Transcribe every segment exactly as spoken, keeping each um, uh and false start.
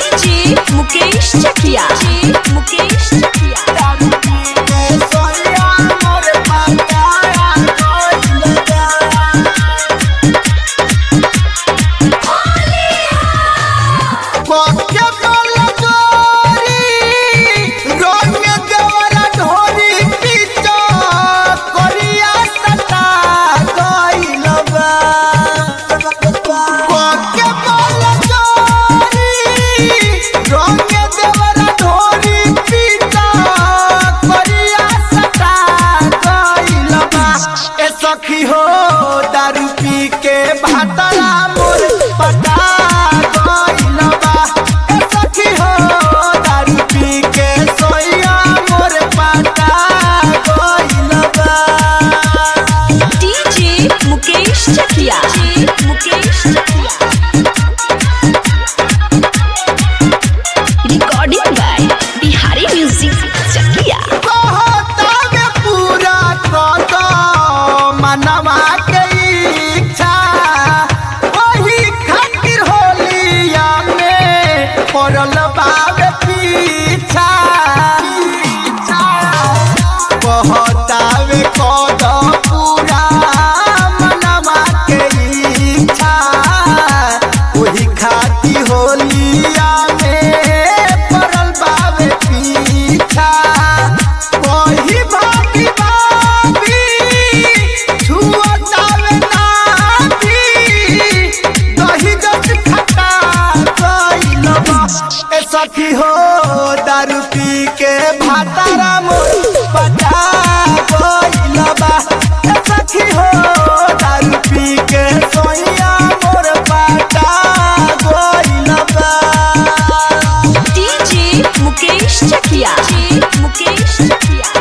DJ Mukesh Chakiya Mukesh Chakiya सखी हो दारू पी के भातरा मोर पटा गइल बा। ए सखी हो दारू पी के सोया मोर पटा गइल बा। DJ Mukesh Chakiya Mukesh Chakiya recording by Bihari music Chakiya. मनवा के इच्छा वही खातिर होलिया में पड़ल बावे पीछा कहतावे कद पूरा मनवा के इच्छा वही खातिर होलिया में पड़ल बावे पीछा वही भागी सखी हो दारू पी के भातारा मोर पटा गइल बा। सखी हो दारू पी के सोया मोर पटा गइल बा। डीजे मुकेश चकिया मुकेश चकिया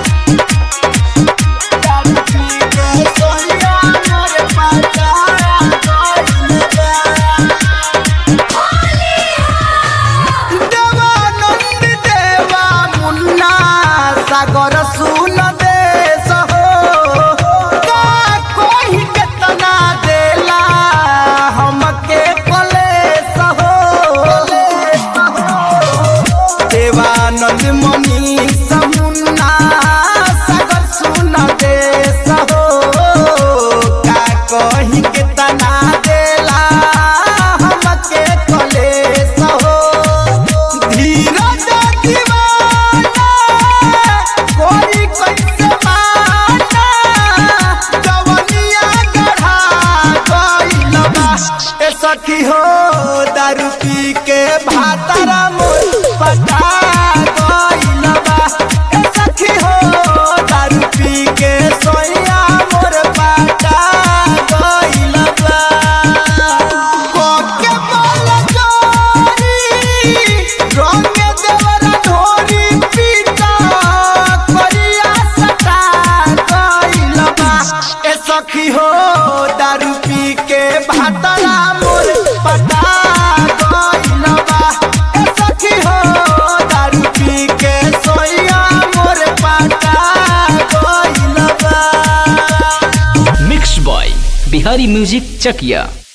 दारू पी के सोया मोर पटा गइल बा। सागर सुन देश हो का कोई केतना देला हमके कलेश हो देवानंद मनीष मुन्ना सागर सुन देश हो का कोई केतना देला हमके कलेश हो धीरज सखी हो दारू पी के भातारा मोर पटा गइल बा। ए सखी हो दारू पी के सोया मोर पटा गइल बा। कोके बोल जोरी रंग देवरा ढोरी पीटा करिया सटा गइल बा। ए सखी हो दारू पी के भातारा मोर पटा गइल बा। ए सखी हो दारू पी के सोया मोर पटा गइल बा। मिक्स बॉय बिहारी म्यूजिक चकिया।